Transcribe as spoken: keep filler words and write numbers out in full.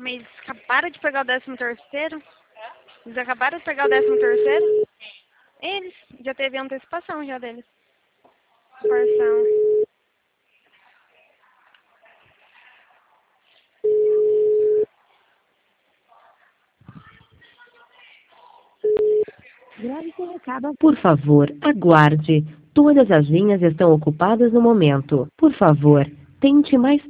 Mas eles acabaram de pegar o décimo terceiro? Eles acabaram de pegar o décimo terceiro? Eles, já teve antecipação já deles. Parção. Grave seu recado. Por favor, aguarde. Todas as linhas estão ocupadas no momento. Por favor, tente mais